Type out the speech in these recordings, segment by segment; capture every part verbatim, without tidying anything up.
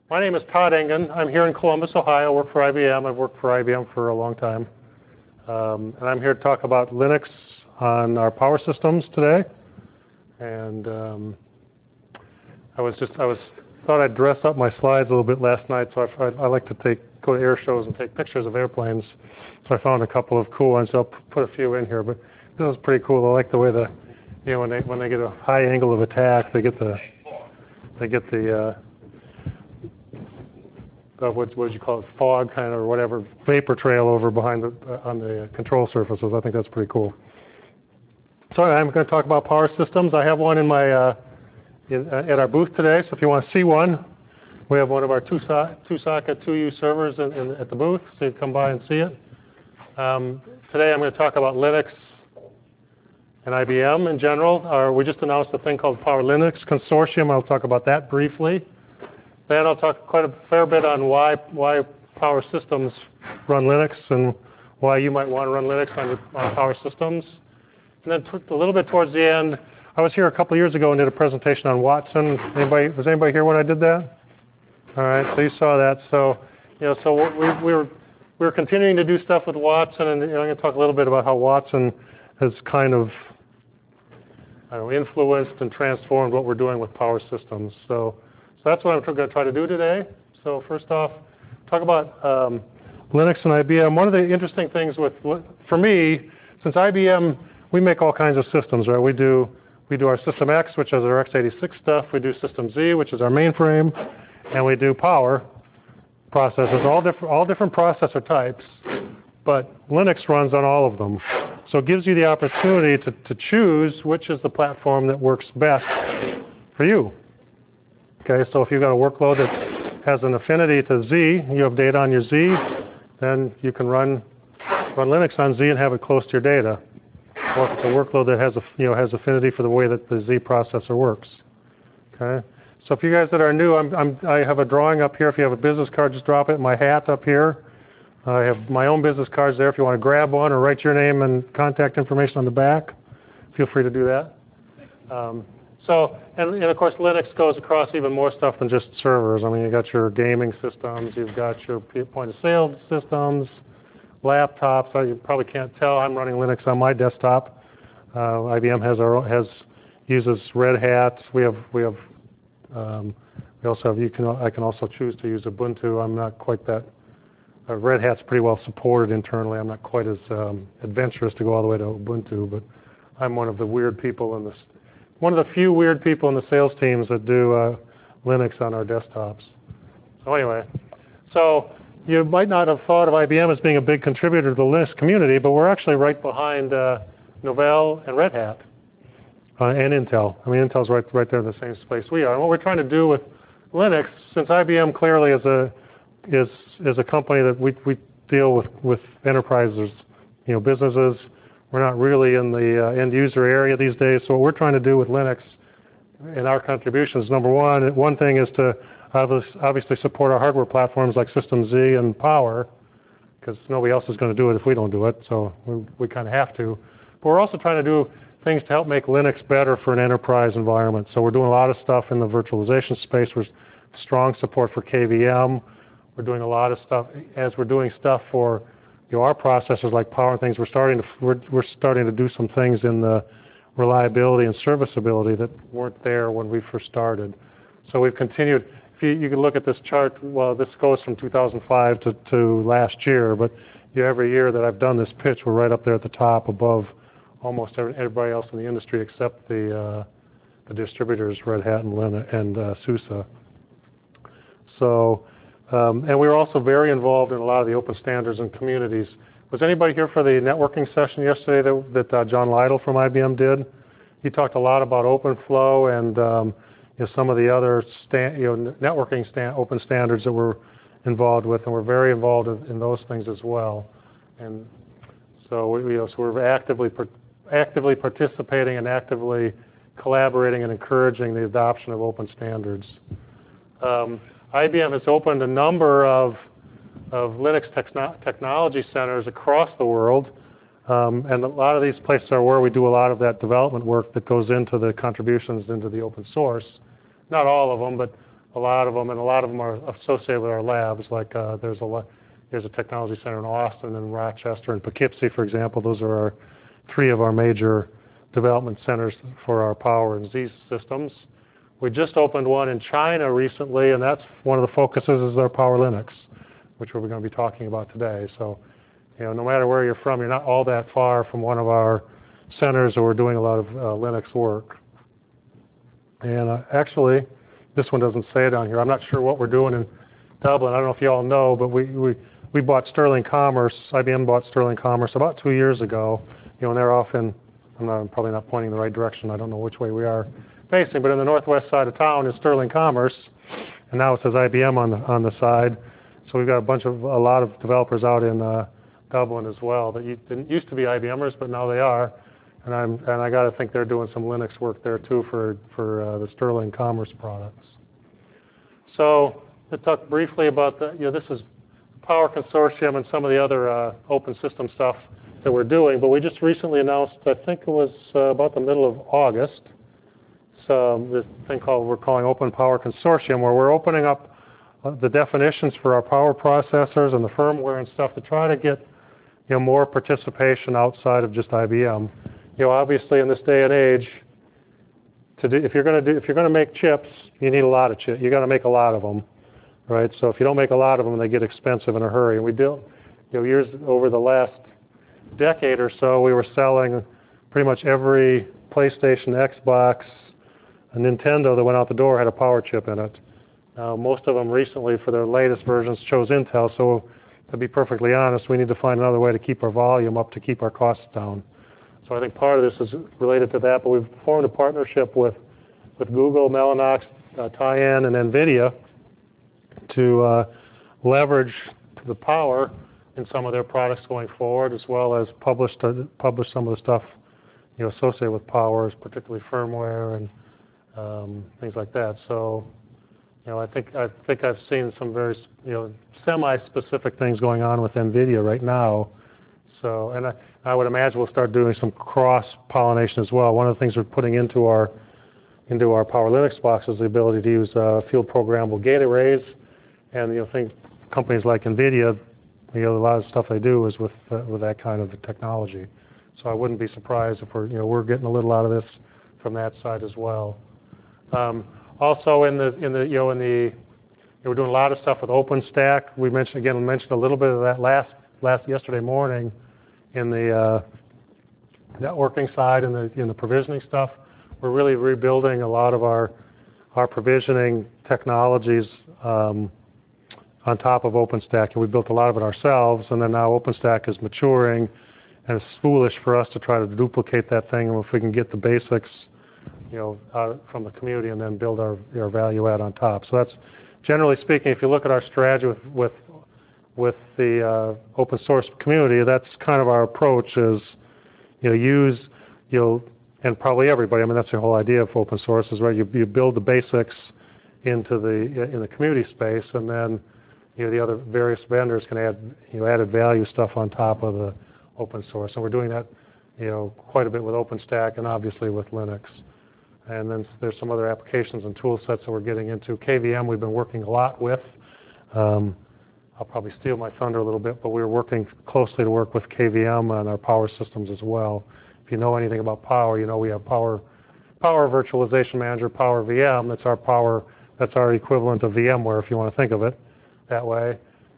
My name is Todd Engen. I'm here in Columbus, Ohio. I work for I B M. I've worked for I B M for a long time. Um, and I'm here to talk about Linux on our power systems today. And um, I was just, I was thought I'd dress up my slides a little bit last night, so I, I, I like to take, go to air shows and take pictures of airplanes. So I found a couple of cool ones. I'll put a few in here, but this is pretty cool. I like the way the, you know, when they when they get a high angle of attack, they get the, they get the, uh, uh, what what did you call it, fog kind of or whatever, vapor trail over behind the uh, on the control surfaces. I think that's pretty cool. So I'm going to talk about power systems. I have one in my uh, in, uh, at our booth today. So if you want to see one, we have one of our two so two socket two U servers in, in, at the booth. So you can come by and see it. Um, today I'm going to talk about Linux and I B M in general. Uh, we just announced a thing called Power Linux Consortium. I'll talk about that briefly. Then I'll talk quite a fair bit on why why power systems run Linux and why you might want to run Linux on, on power systems. And then a little bit towards the end, I was here a couple years ago and did a presentation on Watson. Anybody, was anybody here when I did that? All right, so you saw that. So, you know, so we, we were we were continuing to do stuff with Watson, and you know, I'm going to talk a little bit about how Watson has kind of I don't know, influenced and transformed what we're doing with power systems. So, so that's what I'm going to try to do today. So first off, talk about um, Linux and I B M. One of the interesting things with, for me, since I B M, we make all kinds of systems, right? We do we do our System X, which is our x eighty-six stuff. We do System Z, which is our mainframe, and we do power processors, all different all different processor types. But Linux runs on all of them. So it gives you the opportunity to, to choose which is the platform that works best for you. Okay, so if you've got a workload that has an affinity to Z, you have data on your Z, then you can run run Linux on Z and have it close to your data. Or if it's a workload that has a, you know has affinity for the way that the Z processor works. Okay, so if you guys that are new, I'm, I'm I have a drawing up here. If you have a business card, just drop it. My hat up here. I have my own business cards there. If you want to grab one or write your name and contact information on the back, feel free to do that. Um, so, and, and of course, Linux goes across even more stuff than just servers. I mean, you've got your gaming systems, you've got your point-of-sale systems, laptops. You probably can't tell. I'm running Linux on my desktop. Uh, I B M has our has uses Red Hat. We have we have um, we also have you can I can also choose to use Ubuntu. I'm not quite that. Uh, Red Hat's pretty well supported internally. I'm not quite as um, adventurous to go all the way to Ubuntu, but I'm one of the weird people in this, one of the few weird people in the sales teams that do uh, Linux on our desktops. So anyway, so you might not have thought of I B M as being a big contributor to the Linux community, but we're actually right behind uh, Novell and Red Hat uh, and Intel. I mean, Intel's right right there in the same space we are. And what we're trying to do with Linux, since I B M clearly is a is is a company that we we deal with with enterprises, you know, businesses. We're not really in the uh, end user area these days. So what we're trying to do with Linux in our contributions, number one, one thing is to obviously support our hardware platforms like System Z and Power, because nobody else is going to do it if we don't do it. So we we kind of have to. But we're also trying to do things to help make Linux better for an enterprise environment. So we're doing a lot of stuff in the virtualization space. We're strong support for K V M. We're doing a lot of stuff as we're doing stuff for you know, our processors like Power and things. We're starting to we're, we're starting to do some things in the reliability and serviceability that weren't there when we first started. So we've continued. If you, you can look at this chart. Well, this goes from two thousand five to, to last year, but you know, every year that I've done this pitch, we're right up there at the top, above almost everybody else in the industry except the uh, the distributors, Red Hat and Linux and uh, SUSE. So. Um, and we were also very involved in a lot of the open standards and communities. Was anybody here for the networking session yesterday that, that uh, John Lytle from I B M did? He talked a lot about OpenFlow and um, you know, some of the other sta you know, networking sta open standards that we're involved with, and we're very involved in, in those things as well. And so, we, you know, so we're actively actively participating and actively collaborating and encouraging the adoption of open standards. Um, I B M has opened a number of, of Linux techno technology centers across the world, um, and a lot of these places are where we do a lot of that development work that goes into the contributions into the open source. Not all of them, but a lot of them, and a lot of them are associated with our labs. Like uh, there's a there's a technology center in Austin and Rochester and Poughkeepsie, for example. Those are our three of our major development centers for our power and Z systems. We just opened one in China recently, and that's one of the focuses is our Power Linux, which we're going to be talking about today. So, you know, no matter where you're from, you're not all that far from one of our centers where we're doing a lot of uh, Linux work. And uh, actually, this one doesn't say it on here. I'm not sure what we're doing in Dublin. I don't know if you all know, but we, we, we bought Sterling Commerce. I B M bought Sterling Commerce about two years ago. You know, and they're off in, I'm, not, I'm probably not pointing in the right direction. I don't know which way we are facing, but in the northwest side of town is Sterling Commerce, and now it says I B M on the, on the side. So we've got a bunch of, a lot of developers out in uh, Dublin as well that didn't used to be IBMers, but now they are. And I'm and I got to think they're doing some Linux work there too for for uh, the Sterling Commerce products. So to talk briefly about the, you know, this is Power Consortium and some of the other uh, open system stuff that we're doing. But we just recently announced, I think it was uh, about the middle of August, so this thing called we're calling Open Power Consortium, where we're opening up uh, the definitions for our power processors and the firmware and stuff to try to get, you know, more participation outside of just I B M. You know, obviously in this day and age, to do, if you're going to do, if you're going to make chips, you need a lot of chips. You got to make a lot of them, right? So if you don't make a lot of them, they get expensive in a hurry. And we do, you know, years over the last decade or so, we were selling pretty much every PlayStation, Xbox, and Nintendo that went out the door had a power chip in it. Uh, most of them recently, for their latest versions, chose Intel. So to be perfectly honest, we need to find another way to keep our volume up to keep our costs down. So I think part of this is related to that, but we've formed a partnership with, with Google, Mellanox, uh, Tyan, and NVIDIA to uh, leverage the power in some of their products going forward, as well as publish, to, publish some of the stuff, you know, associated with power, particularly firmware and um, things like that. So, you know, I think I think I've seen some very, you know, semi-specific things going on with NVIDIA right now. So, and I, I would imagine we'll start doing some cross-pollination as well. One of the things we're putting into our into our Power Linux box is the ability to use uh, field programmable gate arrays, and you know, think companies like NVIDIA, you know, a lot of stuff they do is with uh, with that kind of technology. So I wouldn't be surprised if we're, you know, we're getting a little out of this from that side as well. Um, also, in the in the you know in the you know, we're doing a lot of stuff with OpenStack. We mentioned again we mentioned a little bit of that last last yesterday morning in the uh, networking side and the in the provisioning stuff. We're really rebuilding a lot of our our provisioning technologies um, on top of OpenStack, and we built a lot of it ourselves. And then now OpenStack is maturing, and it's foolish for us to try to duplicate that thing. And if we can get the basics, you know, out from the community, and then build our our value add on top. So that's generally speaking. If you look at our strategy with with with the uh, open source community, that's kind of our approach. Is, you know, use, you know, and probably everybody. I mean, that's the whole idea of open source is, right? You you build the basics into the in the community space, and then, you know, the other various vendors can add, you know, added value stuff on top of the open source. And we're doing that, you know, quite a bit with OpenStack and obviously with Linux. And then there's some other applications and tool sets that we're getting into. K V M we've been working a lot with. Um, I'll probably steal my thunder a little bit, but we're working closely to work with K V M on our power systems as well. If you know anything about power, you know we have Power Power Virtualization Manager, Power V M. That's our power. That's our equivalent of VMware, if you want to think of it that way.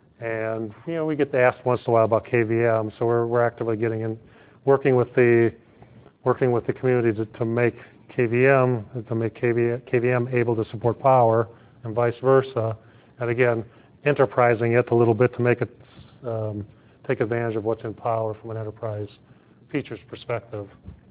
And you know we get asked once in a while about K V M, so we're we're actively getting in, working with the working with the community to, to make K V M to make K V, K V M able to support power, and vice versa. And again, enterprising it a little bit to make it um, take advantage of what's in power from an enterprise features perspective.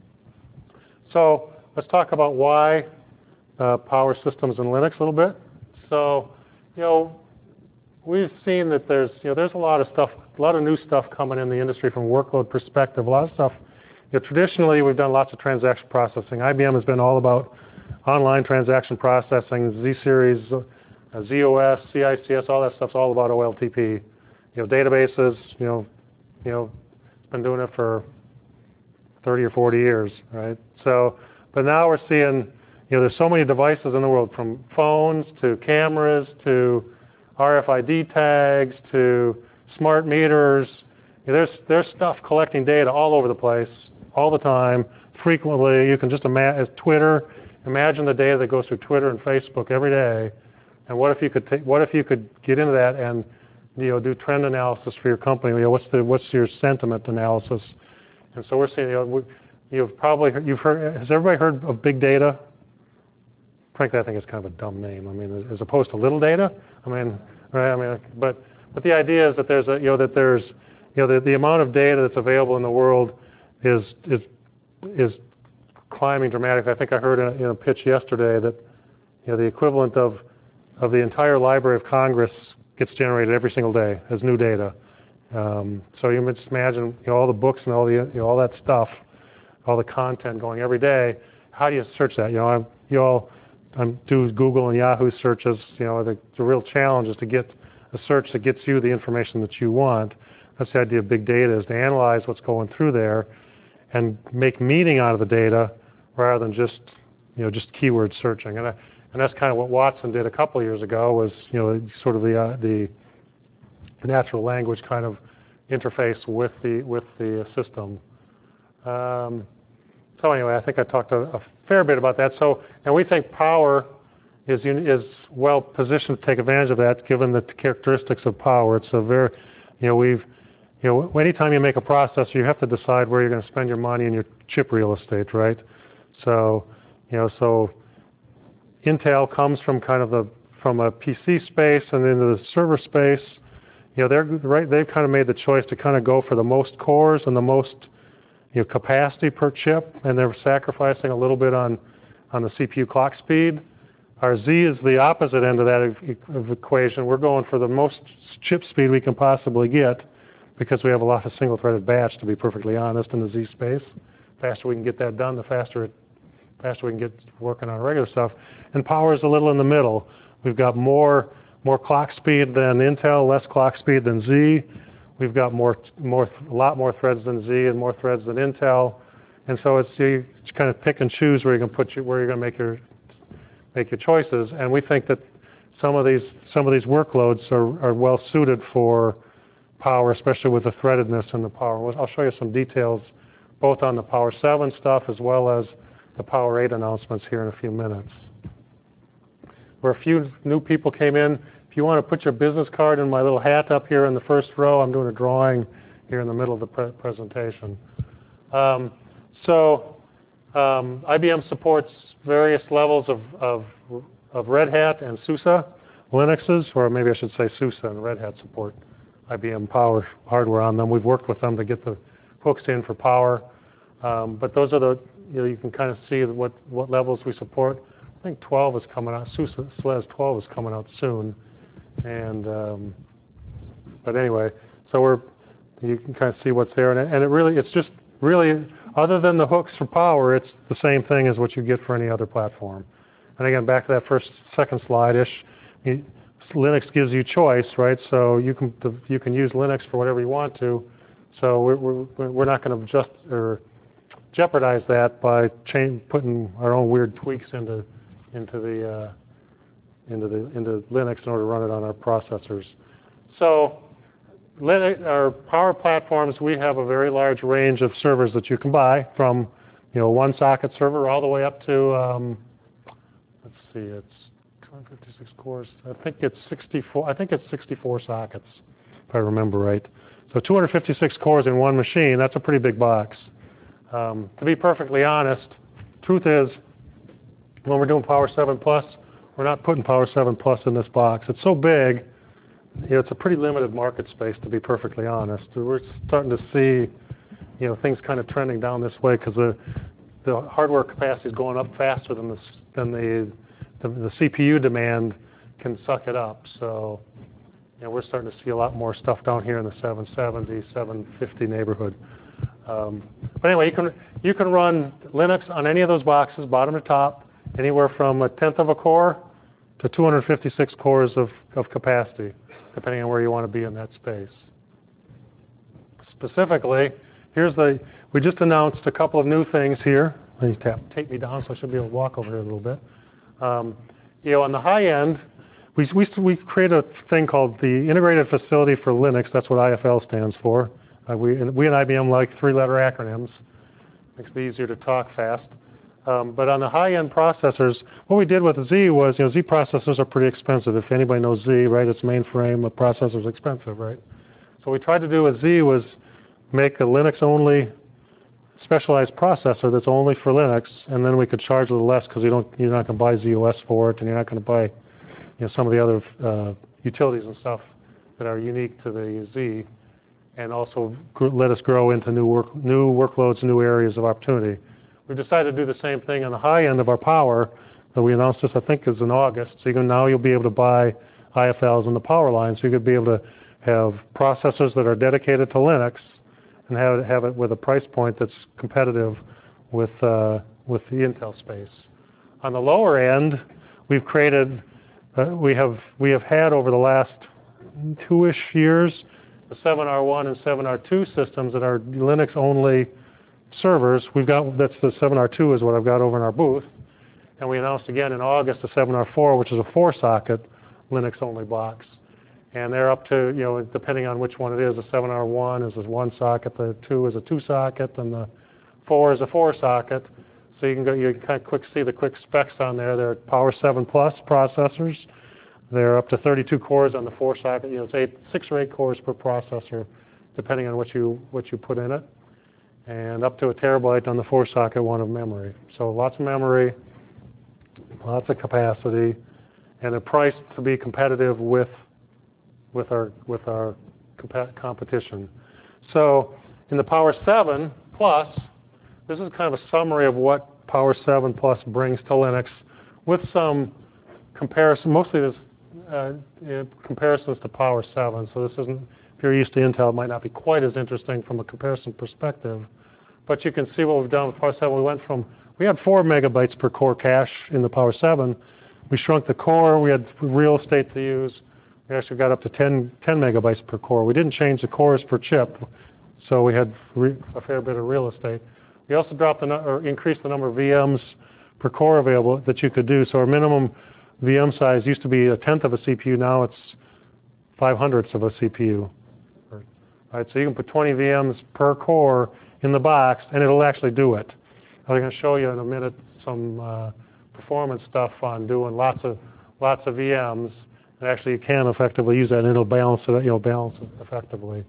So let's talk about why uh, power systems in Linux a little bit. So, you know, we've seen that there's, you know, there's a lot of stuff, a lot of new stuff coming in the industry from a workload perspective. A lot of stuff. You know, traditionally, we've done lots of transaction processing. I B M has been all about online transaction processing, Z-Series, uh, Z O S, C I C S, all that stuff's all about O L T P. You know, databases, you know, you know, been doing it for thirty or forty years, right? So, but now we're seeing, you know, there's so many devices in the world, from phones to cameras to R F I D tags to smart meters. You know, there's, there's stuff collecting data all over the place, all the time, frequently. You can just imagine Twitter. Imagine the data that goes through Twitter and Facebook every day. And what if you could take, what if you could get into that and, you know, do trend analysis for your company? You know, what's the what's your sentiment analysis? And so we're seeing, you know, we, you've probably heard, you've heard. Has everybody heard of big data? Frankly, I think it's kind of a dumb name. I mean, as opposed to little data. I mean, right? I mean, but but the idea is that there's a, you know, that there's, you know, the, the amount of data that's available in the world is is is climbing dramatically. I think I heard in a, in a pitch yesterday that, you know, the equivalent of of the entire Library of Congress gets generated every single day as new data. Um, so you can just imagine, you know, all the books and all the, you know, all that stuff, all the content going every day. How do you search that? You know, I'm, you all I'm, do Google and Yahoo searches. You know, the, the real challenge is to get a search that gets you the information that you want. That's the idea of big data, is to analyze what's going through there and make meaning out of the data rather than just, you know, just keyword searching. And I, And that's kind of what Watson did a couple of years ago, was, you know, sort of the uh, the natural language kind of interface with the with the system. Um, so anyway, I think I talked a, a fair bit about that. So, and we think Power is is well positioned to take advantage of that, given the characteristics of Power. It's a very, you know, we've, you know, anytime you make a processor, you have to decide where you're going to spend your money and your chip real estate, right? So, you know, so. Intel comes from kind of the from a P C space and into the server space. You know, they're right. They've kind of made the choice to kind of go for the most cores and the most, you know, capacity per chip, and they're sacrificing a little bit on on the C P U clock speed. Our Z is the opposite end of that e of equation. We're going for the most chip speed we can possibly get, because we have a lot of single-threaded batch, to be perfectly honest, in the Z space. The faster we can get that done, the faster it faster we can get working on regular stuff. And Power is a little in the middle. We've got more more clock speed than Intel, less clock speed than Z. We've got more more a lot more threads than Z and more threads than Intel. And so it's you kind of pick and choose where you can put your, where you're going to make your make your choices. And we think that some of these some of these workloads are are well suited for Power, especially with the threadedness in the Power. I'll show you some details both on the Power seven stuff as well as the Power eight announcements here in a few minutes. Where a few new people came in, if you want to put your business card in my little hat up here in the first row, I'm doing a drawing here in the middle of the pre presentation. Um, so um, I B M supports various levels of, of, of Red Hat and SUSE Linuxes, or maybe I should say SUSE and Red Hat support I B M Power hardware on them. We've worked with them to get the hooks in for Power. Um, but those are the, you know, you can kind of see what, what levels we support. I think twelve is coming out. SUSE twelve is coming out soon. And, um, but anyway, so we're, you can kind of see what's there. And it, and it really, it's just really, other than the hooks for Power, it's the same thing as what you get for any other platform. And again, back to that first, second slide-ish, Linux gives you choice, right? So you can, you can use Linux for whatever you want to. So we're, we're, we're not going to just, or jeopardize that by change, putting our own weird tweaks into into the uh, into the into Linux in order to run it on our processors. So Linux, our Power platforms, we have a very large range of servers that you can buy, from, you know, one socket server all the way up to um, let's see, it's two hundred fifty-six cores. I think it's sixty-four. I think it's sixty-four sockets, if I remember right. So two hundred fifty-six cores in one machine. That's a pretty big box. Um, to be perfectly honest, truth is, when we're doing Power seven Plus, we're not putting Power seven Plus in this box. It's so big, you know, it's a pretty limited market space, to be perfectly honest. We're starting to see, you know, things kind of trending down this way, because the the hardware capacity is going up faster than the than the, the the C P U demand can suck it up. So, you know, we're starting to see a lot more stuff down here in the seven seventy, seven fifty neighborhood. Um, but anyway, you can you can run Linux on any of those boxes, bottom to top, anywhere from a tenth of a core to two hundred fifty-six cores of, of capacity, depending on where you want to be in that space. Specifically, here's the, we just announced a couple of new things here. Let me tap, tape me down so I should be able to walk over here a little bit. Um, you know, on the high end, we, we, we create a thing called the Integrated Facility for Linux. That's what I F L stands for. Uh, we, we at I B M like three-letter acronyms. Makes it easier to talk fast. Um, but on the high-end processors, what we did with Z was, you know, Z processors are pretty expensive. If anybody knows Z, right, it's mainframe. A processor's expensive, right? So what we tried to do with Z was make a Linux-only specialized processor that's only for Linux, and then we could charge a little less because you don't, you're not going to buy Z O S for it, and you're not going to buy, you know, some of the other uh, utilities and stuff that are unique to the Z, and also let us grow into new work, new workloads, new areas of opportunity. We decided to do the same thing on the high end of our power. That we announced this, I think, is in August. So you can, now you'll be able to buy I F Ls in the power line. So you could be able to have processors that are dedicated to Linux, and have, have it with a price point that's competitive with, uh, with the Intel space. On the lower end, we've created, uh, we, have, we have had over the last two-ish years, the seven R one and seven R two systems that are Linux-only servers. We've got, that's the seven R two is what I've got over in our booth. And we announced again in August the seven R four, which is a four-socket Linux-only box. And they're up to, you know, depending on which one it is, the seven R one is a one socket, the two is a two socket, and the four is a four socket. So you can go, you can kind of quick see the quick specs on there. They're Power seven Plus processors. They're up to thirty-two cores on the four socket. You know, it's eight, six or eight cores per processor, depending on what you what you put in it, and up to a terabyte on the four socket one of memory. So lots of memory, lots of capacity, and a price to be competitive with with our with our comp competition. So in the Power seven Plus, this is kind of a summary of what Power seven Plus brings to Linux, with some comparison. Mostly this uh, comparisons to Power seven. So this isn't. If you're used to Intel, it might not be quite as interesting from a comparison perspective. But you can see what we've done with Power seven. We went from we had four megabytes per core cache in the Power seven. We shrunk the core. We had real estate to use. We actually got up to ten, ten megabytes per core. We didn't change the cores per chip, so we had re a fair bit of real estate. We also dropped the no or increased the number of V Ms per core available that you could do. So our minimum V M size used to be a tenth of a C P U. Now it's five hundredths of a C P U. All right, so you can put twenty V Ms per core in the box, and it'll actually do it. I'm going to show you in a minute some uh, performance stuff on doing lots of lots of V Ms. And actually, you can effectively use that, and it'll balance it. You know, balance it effectively.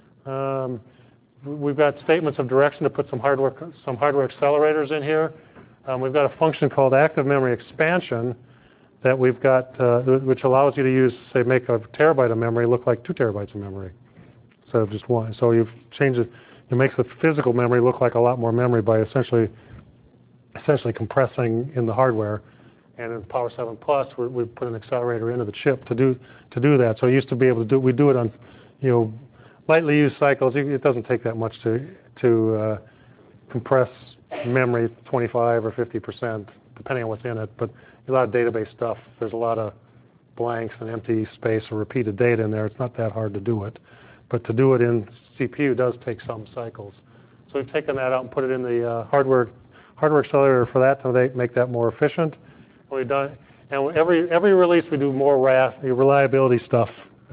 Um, we've got statements of direction to put some hardware some hardware accelerators in here. Um, we've got a function called active memory expansion that we've got, uh, which allows you to use, say, make a terabyte of memory look like two terabytes of memory instead of just one. So you've changed it. It makes the physical memory look like a lot more memory by essentially essentially compressing in the hardware. And in Power seven Plus, we, we put an accelerator into the chip to do to do that. So I used to be able to do we do it on, you know, lightly used cycles. It doesn't take that much to to uh, compress memory twenty-five or fifty percent, depending on what's in it. But a lot of database stuff. There's a lot of blanks and empty space or repeated data in there. It's not that hard to do it. But to do it in C P U does take some cycles. So we've taken that out and put it in the uh, hardware hardware accelerator for that to make that more efficient. We've done, and every every release we do more R A S, reliability stuff.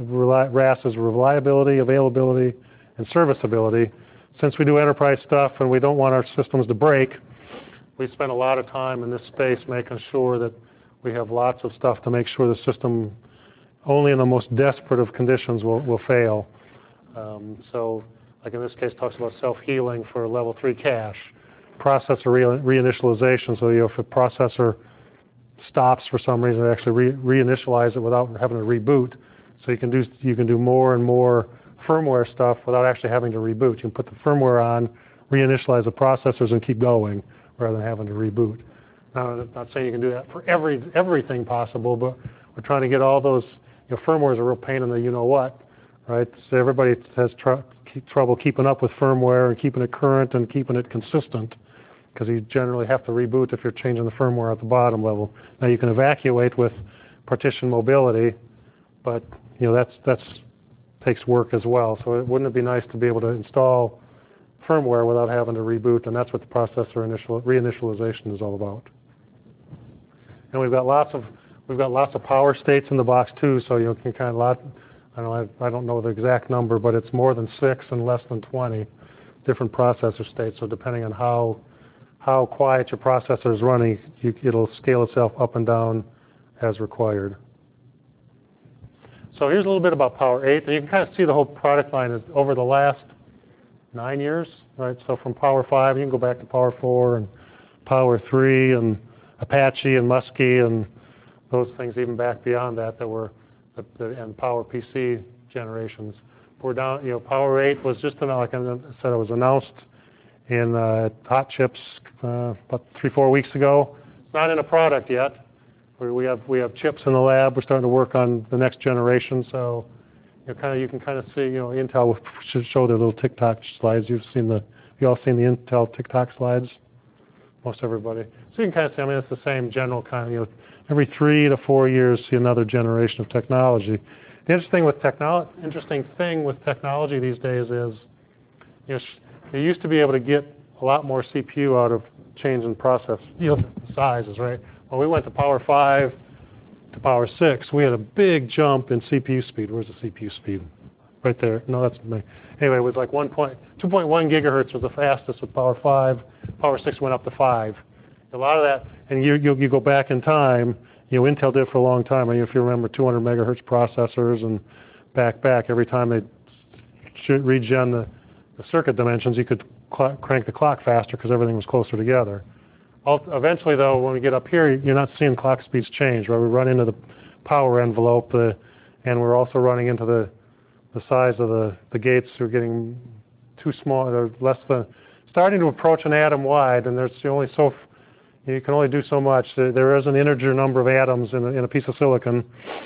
R A S is reliability, availability, and serviceability. Since we do enterprise stuff and we don't want our systems to break, we spend a lot of time in this space making sure that we have lots of stuff to make sure the system, only in the most desperate of conditions, will will fail. Um, so, like in this case, talks about self-healing for level three cache, processor re reinitialization. So, you know, if a processor stops for some reason, they actually re reinitialize it without having to reboot. So you can do you can do more and more firmware stuff without actually having to reboot. You can put the firmware on, reinitialize the processors, and keep going rather than having to reboot. Now, I'm not saying you can do that for every everything possible, but we're trying to get all those. You know, firmware is a real pain in the you know what, right? So everybody has tr keep trouble keeping up with firmware and keeping it current and keeping it consistent, because you generally have to reboot if you're changing the firmware at the bottom level. Now you can evacuate with partition mobility, but you know that's that's takes work as well. So it, wouldn't it be nice to be able to install firmware without having to reboot, and that's what the processor initial reinitialization is all about. And we've got lots of we've got lots of power states in the box too, so you can kind of lot. I don't know, I, I don't know the exact number, but it's more than six and less than twenty different processor states. So depending on how how quiet your processor is running, you, it'll scale itself up and down as required. So here's a little bit about Power eight. And you can kind of see the whole product line is over the last nine years, right? So from Power five, you can go back to Power four and Power three and Apache and Muskie and those things even back beyond that that were the, the, and Power P C generations. We're down, you know, Power eight was just, like I said, it was announced in uh, Hot Chips uh, about three, four weeks ago. It's not in a product yet. We have we have chips in the lab. We're starting to work on the next generation. So, you know, kind of you can kind of see, you know, Intel should show their little TikTok slides. You've seen the you all seen the Intel TikTok slides? Most everybody. So you can kind of see. I mean, it's the same general kind of, you know, every three to four years see another generation of technology. The interesting with technology, interesting thing with technology these days is, you know, you used to be able to get a lot more C P U out of change in process, you know, sizes, right? When we went to Power five to Power six, we had a big jump in C P U speed. Where's the C P U speed? Right there. No, that's me. Anyway, it was like two point one gigahertz was the fastest with Power five. Power six went up to five. A lot of that, and you, you, you go back in time, you know, Intel did for a long time. I mean, if you remember two hundred megahertz processors and back, back, every time they regen the, the circuit dimensions, you could crank the clock faster because everything was closer together. Eventually, though, when we get up here, you're not seeing clock speeds change, right? We run into the power envelope, uh, and we're also running into the, the size of the, the gates are getting too small. They're less than, starting to approach an atom wide, and there's only so, you can only do so much. There is an integer number of atoms in a, in a piece of silicon.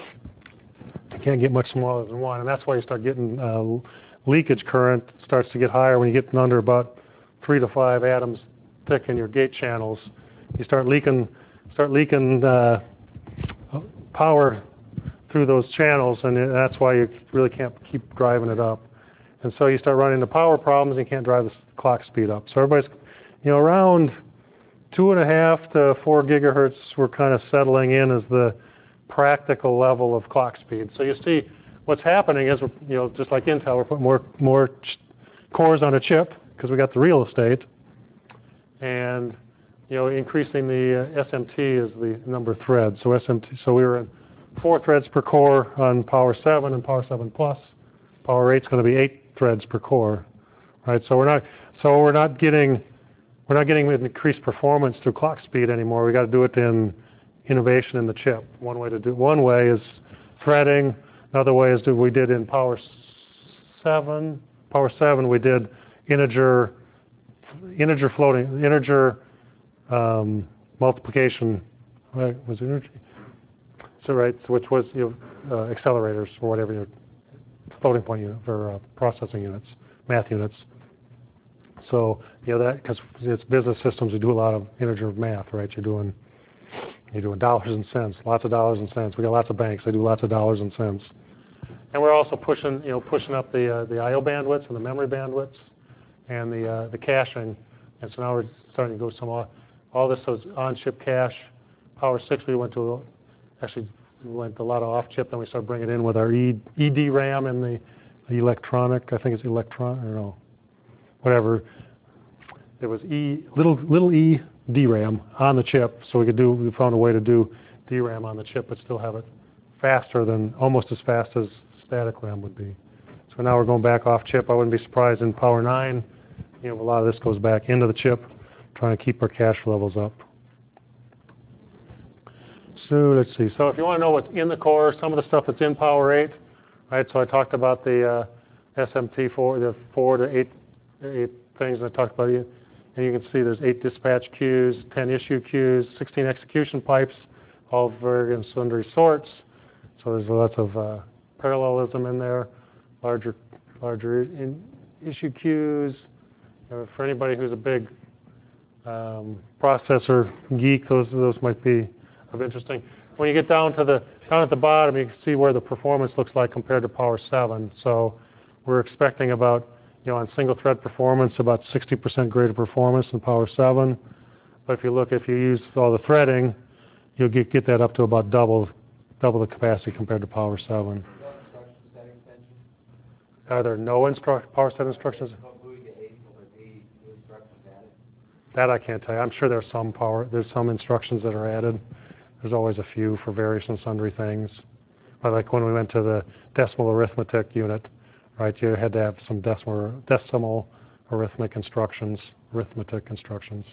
You can't get much smaller than one, and that's why you start getting uh, leakage current starts to get higher when you get under about three to five atoms thick in your gate channels. You start leaking, start leaking uh, power through those channels, and that's why you really can't keep driving it up. And so you start running into power problems, and you can't drive the clock speed up. So everybody's, you know, around two and a half to four gigahertz, we're kind of settling in as the practical level of clock speed. So you see, what's happening is, you know, just like Intel, we're putting more more cores on a chip because we got the real estate. And, you know, increasing the uh, S M T is the number of threads. So S M T, so we were at four threads per core on Power seven and Power seven Plus. Power eight is going to be eight threads per core, right? So we're not, so we're not getting, we're not getting increased performance through clock speed anymore. We got to do it in innovation in the chip. One way to do, one way is threading. Another way is do we did in Power seven. Power seven we did integer. Integer floating, integer um, multiplication, right? Was it integer? So right, so which was, you know, uh, accelerators or whatever, you know, floating point unit for uh, processing units, math units. So you know that because it's business systems, we do a lot of integer math, right? You're doing you're doing dollars and cents, lots of dollars and cents. We got lots of banks, they do lots of dollars and cents. And we're also pushing, you know, pushing up the uh, the I O bandwidths and the memory bandwidths and the uh, the caching, and so now we're starting to go some all, all this was on-chip cache. Power six we went to actually we went a lot of off-chip, then we started bringing it in with our E D RAM and the, the electronic. I think it's electron or no, whatever. There was E little little E D RAM on the chip, so we could do. We found a way to do D RAM on the chip, but still have it faster than almost as fast as static RAM would be. So now we're going back off chip. I wouldn't be surprised in Power nine. You know, a lot of this goes back into the chip, trying to keep our cache levels up. So let's see. So if you want to know what's in the core, some of the stuff that's in Power eight, right? So I talked about the uh, S M T four, the four to eight, eight things I talked about. And you can see there's eight dispatch queues, ten issue queues, sixteen execution pipes, all various sundry sorts. So there's lots of uh, parallelism in there, larger, larger in issue queues. Uh, for anybody who's a big um, processor geek, those those might be of interesting. When you get down to the down at the bottom, you can see where the performance looks like compared to Power seven. So we're expecting about you know, on single thread performance, about sixty percent greater performance than Power seven. But if you look, if you use all the threading, you'll get, get that up to about double, double the capacity compared to Power seven. Are there no instru Power seven instructions? That I can't tell you. I'm sure there's some power, there's some instructions that are added. There's always a few for various and sundry things. But like when we went to the decimal arithmetic unit, right, you had to have some decimal, decimal arithmetic instructions, arithmetic instructions.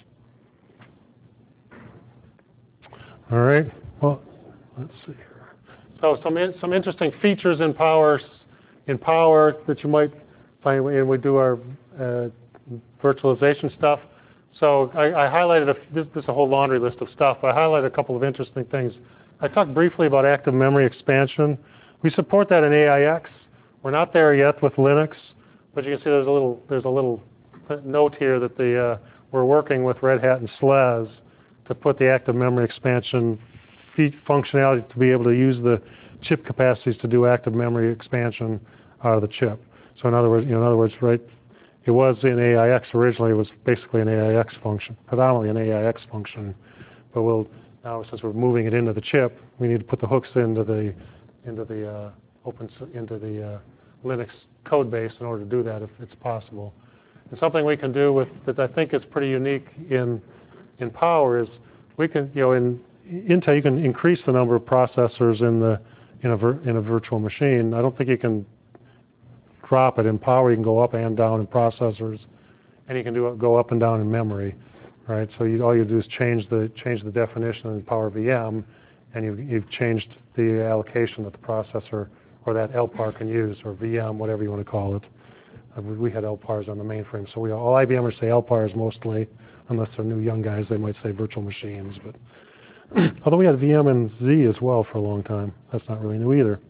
All right, well, let's see here. So some, in, some interesting features in Power, in Power that you might find when we do our uh, virtualization stuff. So I, I highlighted, a, this, this is a whole laundry list of stuff, but I highlighted a couple of interesting things. I talked briefly about active memory expansion. We support that in A I X. We're not there yet with Linux, but you can see there's a little, there's a little note here that the, uh, we're working with Red Hat and S L E S to put the active memory expansion functionality to be able to use the chip capacities to do active memory expansion out of the chip. So in other words, you know, in other words, right, it was in A I X originally. It was basically an A I X function, predominantly an A I X function. But we'll now, since we're moving it into the chip, we need to put the hooks into the into the uh, open into the uh, Linux code base in order to do that, if it's possible. And something we can do with that I think is pretty unique in in Power is we can, you know, in Intel you can increase the number of processors in the in a vir in a virtual machine. I don't think you can drop it. In Power you can go up and down in processors, and you can do it, go up and down in memory, right? So you, all you do is change the change the definition in Power V M, and you've, you've changed the allocation that the processor or that L P A R can use, or V M, whatever you want to call it. Uh, we, we had L P A Rs on the mainframe, so we all I B Mers say L P A Rs mostly, unless they're new young guys, they might say virtual machines. But although we had V M and Z as well for a long time, that's not really new either.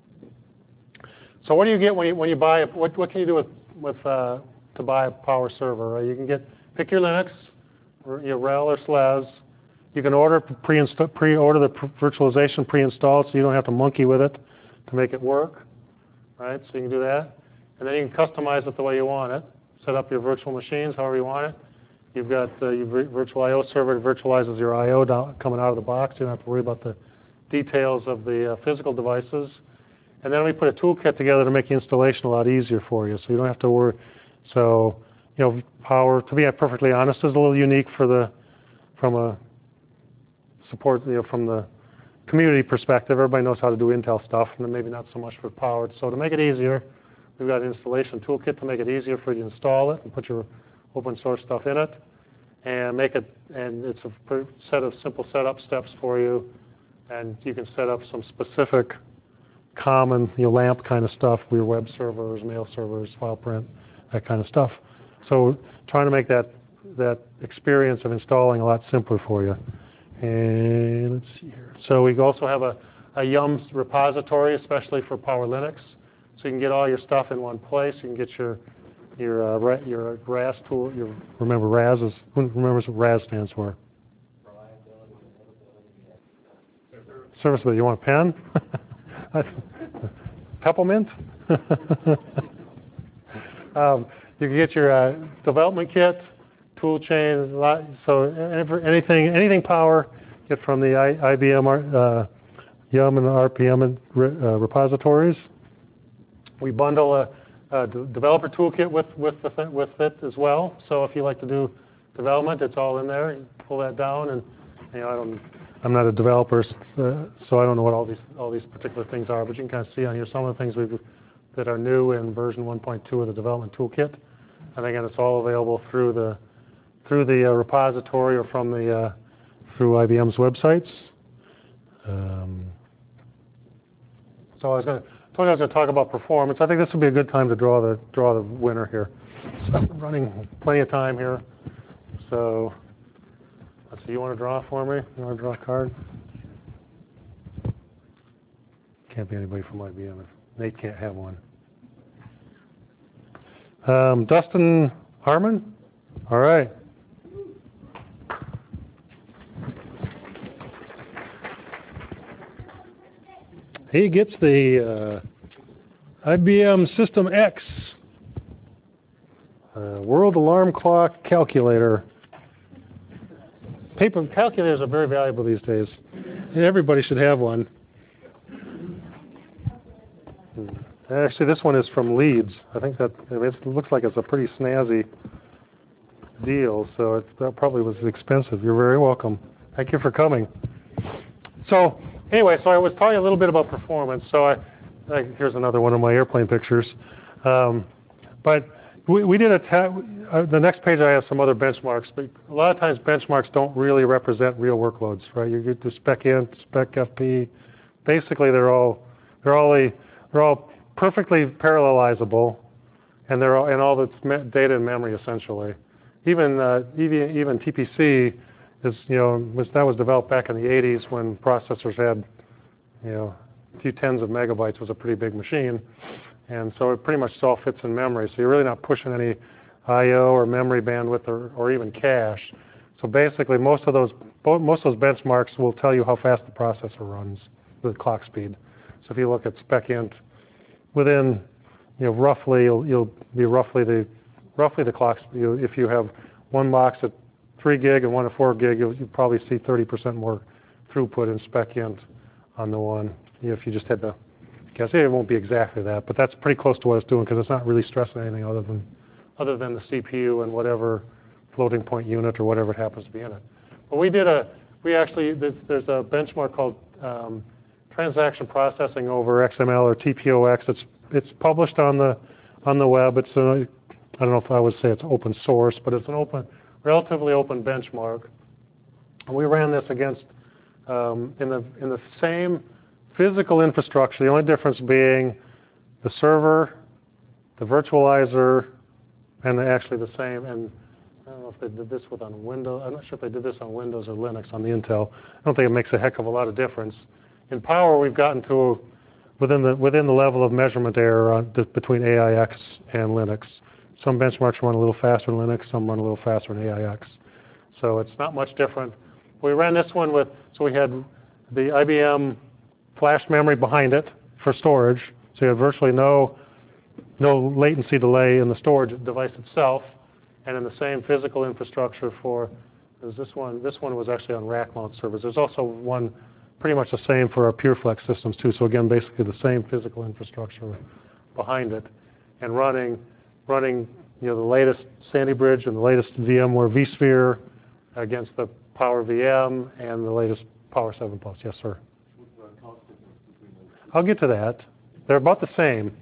So what do you get when you when you buy a, what what can you do with with uh, to buy a Power server? Right? You can get pick your Linux, or your R H E L or S L E S. You can order pre pre order the virtualization pre-installed, so you don't have to monkey with it to make it work. Right? So you can do that, and then you can customize it the way you want it. Set up your virtual machines however you want it. You've got uh, your virtual I O server that virtualizes your I O down, coming out of the box. You don't have to worry about the details of the uh, physical devices. And then we put a toolkit together to make the installation a lot easier for you, so you don't have to worry. So, you know, Power, to be perfectly honest, is a little unique for the, from a support, you know, from the community perspective. Everybody knows how to do Intel stuff, and then maybe not so much for Power. So to make it easier, we've got an installation toolkit to make it easier for you to install it and put your open source stuff in it, and make it, and it's a set of simple setup steps for you, and you can set up some specific common, you know, LAMP kind of stuff, your web servers, mail servers, file print, that kind of stuff. So trying to make that that experience of installing a lot simpler for you. And let's see here. So we also have a, a Yum repository, especially for Power Linux. So you can get all your stuff in one place. You can get your your uh, your R A S tool. Your, remember R A S is, who remembers what R A S stands for? Serviceability. You want a pen? Peppermint? um, you can get your uh, development kit, tool chain, so anything anything Power, get from the I B M uh, Yum and R P M uh, repositories. We bundle a, a developer toolkit with with the, with it as well. So if you like to do development, it's all in there. You pull that down, and you know I don't. I'm not a developer, uh, so I don't know what all these all these particular things are, but you can kind of see on here some of the things we've, that are new in version one point two of the development toolkit. And again, it's all available through the through the uh, repository or from the uh, through I B M's websites. Um, so I was going to told you I was going to talk about performance. I think this would be a good time to draw the draw the winner here. So I'm running plenty of time here, so. So you want to draw for me? You want to draw a card? Can't be anybody from I B M. Nate can't have one. Um, Dustin Harmon? All right. He gets the uh, I B M System X Uh, World Alarm Clock Calculator. Paper calculators are very valuable these days. Everybody should have one. Actually, this one is from Leeds. I think that it looks like it's a pretty snazzy deal, so it, that probably was expensive. You're very welcome. Thank you for coming. So anyway, so I was talking a little bit about performance. So I, I here's another one of my airplane pictures. Um, but we, we did a ta- uh, the next page. I have some other benchmarks, but a lot of times benchmarks don't really represent real workloads, right? You get the spec int, spec fp. Basically, they're all they're all a, they're all perfectly parallelizable, and they're all, and all that's me- data in memory essentially. Even uh, even even T P C is you know was, that was developed back in the eighties when processors had you know a few tens of megabytes was a pretty big machine. And so it pretty much all fits in memory. So you're really not pushing any I O or memory bandwidth or, or even cache. So basically, most of those most of those benchmarks will tell you how fast the processor runs, the clock speed. So if you look at spec int, within you know roughly you'll, you'll be roughly the roughly the clock speed. You, if you have one box at three gig and one at four gig, you'll, you'll probably see thirty percent more throughput in spec int on the one. You know, if you just had the I say it won't be exactly that, but that's pretty close to what it's doing because it's not really stressing anything other than other than the C P U and whatever floating point unit or whatever it happens to be in it. But we did a we actually there's, there's a benchmark called um, transaction processing over X M L or T P O X. It's it's published on the on the web. It's a, I don't know if I would say it's open source, but it's an open relatively open benchmark. And we ran this against um, in the in the same physical infrastructure, the only difference being the server, the virtualizer, and actually the same, and I don't know if they did this with on Windows, I'm not sure if they did this on Windows or Linux on the Intel. I don't think it makes a heck of a lot of difference. In power, we've gotten to within the within the level of measurement error on, between A I X and Linux. Some benchmarks run a little faster in Linux, some run a little faster in A I X. So it's not much different. We ran this one with, so we had the I B M flash memory behind it for storage, so you have virtually no no latency delay in the storage device itself, and in the same physical infrastructure for there's this one. This one was actually on rack mount servers. There's also one pretty much the same for our PureFlex systems too. So again, basically the same physical infrastructure behind it, and running running you know the latest Sandy Bridge and the latest VMware vSphere against the Power V M and the latest Power seven Plus. Yes, sir. I'll get to that. They're about the same,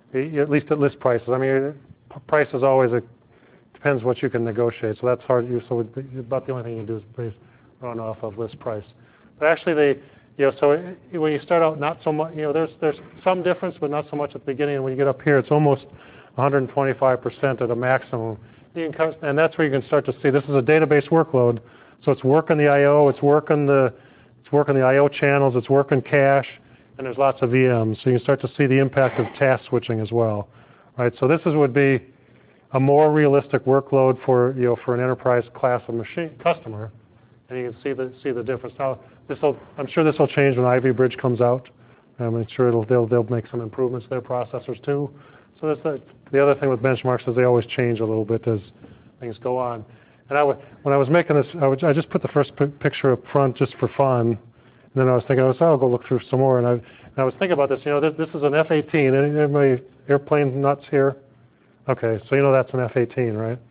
at least at list prices. I mean, price is always a depends what you can negotiate. So that's hard. So about the only thing you can do is base run off of list price. But actually, they, you know, so when you start out, not so much. You know, there's there's some difference, but not so much at the beginning. And when you get up here, it's almost one hundred twenty-five percent at a maximum. You can, and that's where you can start to see this is a database workload. So it's working the I O, it's working the it's working the I O channels, it's working cache. And there's lots of V Ms, so you can start to see the impact of task switching as well, right? So this is, would be a more realistic workload for you know for an enterprise class of machine customer, and you can see the see the difference. Now, this will I'm sure this will change when Ivy Bridge comes out. I'm sure it'll they'll they'll make some improvements to their processors too. So that's the, the other thing with benchmarks is they always change a little bit as things go on. And I w- when I was making this, I, would, I just put the first p- picture up front just for fun. And then I was thinking, I was, oh, I'll go look through some more. And I, and I was thinking about this. You know, this, this is an F eighteen. Anybody airplane nuts here? Okay, so you know that's an F eighteen, right?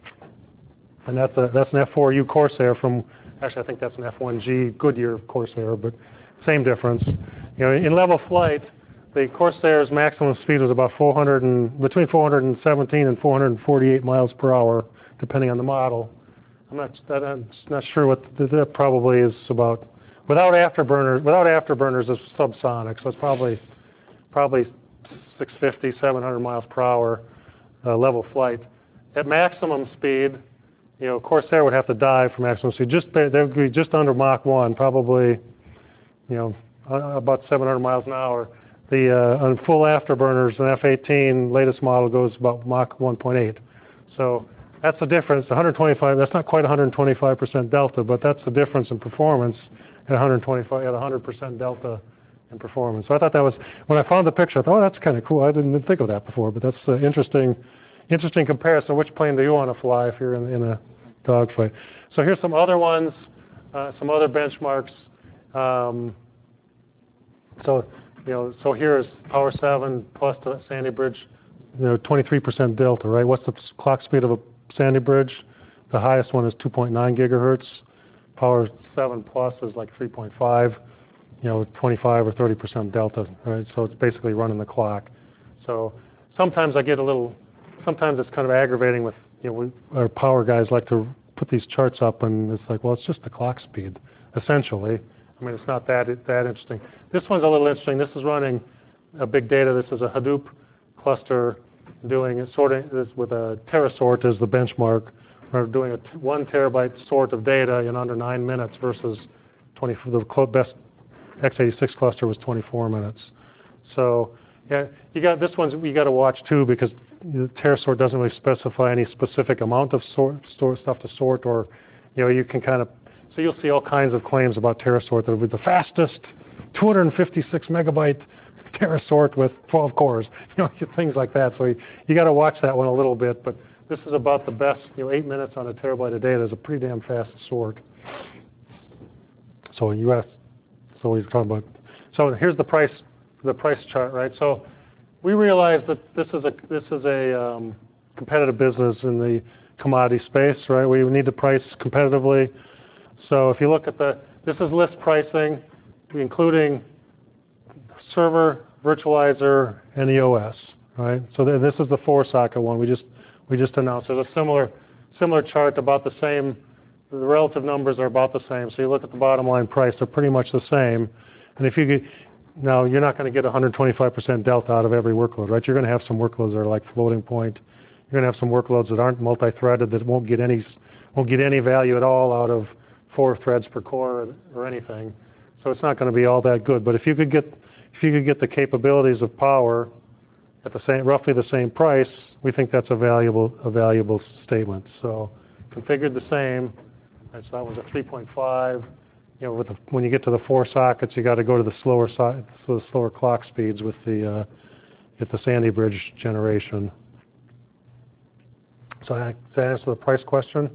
And that's a that's an F four U Corsair from. Actually, I think that's an F one G Goodyear Corsair, but same difference. You know, in level flight, the Corsair's maximum speed was about four hundred and between four hundred seventeen and four hundred forty-eight miles per hour, depending on the model. I'm not I'm not sure what that probably is about. Without afterburners, without afterburners, it's subsonic, so it's probably probably six fifty, seven hundred miles per hour uh, level flight. At maximum speed, you know, Corsair would have to dive for maximum speed. Just they would be just under Mach one, probably, you know, about seven hundred miles an hour. The uh, on full afterburners, an F eighteen latest model goes about Mach one point eight. So that's the difference. one hundred twenty-five. That's not quite one hundred twenty-five percent delta, but that's the difference in performance. At one hundred twenty-five, at one hundred percent delta in performance. So I thought that was, when I found the picture, I thought, oh, that's kind of cool. I didn't think of that before, but that's uh, interesting, interesting comparison. Which plane do you want to fly if you're in, in a dogfight? So here's some other ones, uh, some other benchmarks. Um, so you know, so here's Power seven plus the Sandy Bridge, you know, twenty-three percent delta, right? What's the clock speed of a Sandy Bridge? The highest one is two point nine gigahertz. Power seven plus is like three point five, you know, twenty-five or thirty percent delta, right? So it's basically running the clock. So sometimes I get a little, sometimes it's kind of aggravating with, you know, we, our power guys like to put these charts up and it's like, well, it's just the clock speed, essentially. I mean, it's not that that interesting. This one's a little interesting. This is running a big data. This is a Hadoop cluster doing sorting this with a TeraSort as the benchmark. We're doing a t one terabyte sort of data in under nine minutes versus twenty. The best x eighty-six cluster was twenty-four minutes. So yeah, you got this one's you got to watch too because the TeraSort doesn't really specify any specific amount of sort, sort stuff to sort, or you know you can kind of so you'll see all kinds of claims about TeraSort that it'll be the fastest two hundred fifty-six megabyte TeraSort with twelve cores, you know, things like that. So you, you got to watch that one a little bit, but this is about the best, you know, eight minutes on a terabyte of data is a pretty damn fast sort. So you asked, so we're talking about, so here's the price, the price chart, right? So we realize that this is a this is a um, competitive business in the commodity space, right? We need to price competitively. So if you look at the, this is list pricing, including server, virtualizer, and E O S, right? So th this is the four socket one we just we just announced. There's a similar similar chart about the same. The relative numbers are about the same. So you look at the bottom line price; they're pretty much the same. And if you get now, you're not going to get one hundred twenty-five percent delta out of every workload, right? You're going to have some workloads that are like floating point. You're going to have some workloads that aren't multi-threaded that won't get any won't get any value at all out of four threads per core or, or anything. So it's not going to be all that good. But if you could get if you could get the capabilities of Power at the same roughly the same price, we think that's a valuable a valuable statement. So configured the same. Right, so that was a three point five. You know, with the, when you get to the four sockets, you got to go to the slower so the slower clock speeds with the uh, with the Sandy Bridge generation. So does that answer the price question?